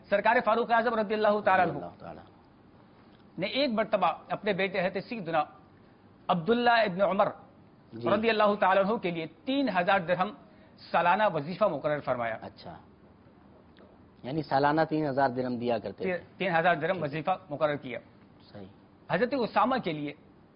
سرکار فاروق اعظم رضی اللہ تعالیٰ عنہ اللہ تعالیٰ نے ایک مرتبہ اپنے بیٹے حضرت سیدنا عبداللہ ابن عمر رضی اللہ تعالیٰ عنہ کے لیے 3000 درہم سالانہ وظیفہ مقرر فرمایا. اچھا، یعنی سالانہ 3000 درہم دیا کرتے تھے. 3000 درہم وظیفہ مقرر کیا. صحیح. حضرت اسامہ کے لیے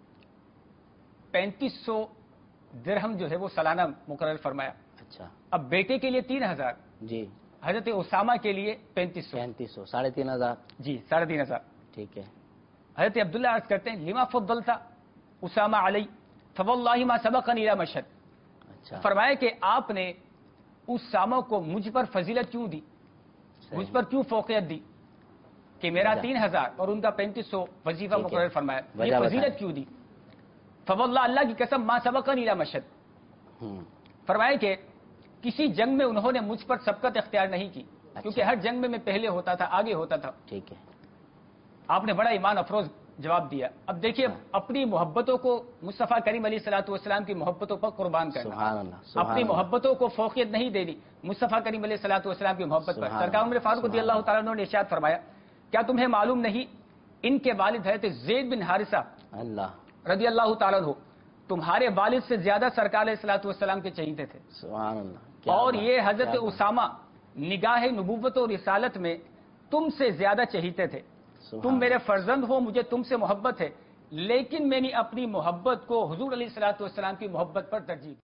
3500 درہم جو ہے وہ سالانہ مقرر فرمایا. اچھا. اب بیٹے کے لیے 3000، جی، حضرت اسامہ کے لیے 3500. 3500، 3500. جی، 3500. ٹھیک ہے. حضرت عبداللہ عرض کرتے ہیں لما فضلتا اسامہ علی فواللہ ما سبقنی الی مشہد. اچھا. فرمایا کہ آپ نے اسامہ کو مجھ پر فضیلت کیوں دی، مجھ پر کیوں فوقیت دی کہ میرا 3000 اور ان کا 3500 وظیفہ مقرر فرمایا، یہ فضیلت کیوں دی؟ فواللہ، اللہ کی قسم، ما سبقنی الی مشہد. فرمایا کہ کسی جنگ میں انہوں نے مجھ پر سبقت اختیار نہیں کی، کیونکہ ہر جنگ میں پہلے ہوتا تھا، آگے ہوتا تھا. ٹھیک ہے. آپ نے بڑا ایمان افروز جواب دیا. اب دیکھیے اپنی محبتوں کو مصطفیٰ کریم علیہ الصلوۃ والسلام کی محبتوں پر قربان کرنا. سبحان اللہ. اپنی محبتوں کو فوقیت نہیں دینی مصطفیٰ کریم علیہ الصلوۃ والسلام کی محبت پر. سرکار عمر فاروق رضی اللہ تعالیٰ عنہ نے ارشاد فرمایا کیا تمہیں معلوم نہیں ان کے والد حضرت زید بن حارثہ اللہ رضی اللہ تعالیٰ عنہ تمہارے والد سے زیادہ سرکار علیہ الصلوۃ والسلام کے چہیتے تھے. سبحان اللہ. اور یہ حضرت اسامہ نگاہ نبوت و رسالت میں تم سے زیادہ چہیتے تھے. تم میرے فرزند ہو، مجھے تم سے محبت ہے، لیکن میں نے اپنی محبت کو حضور علیہ الصلوۃ والسلام کی محبت پر ترجیح دی.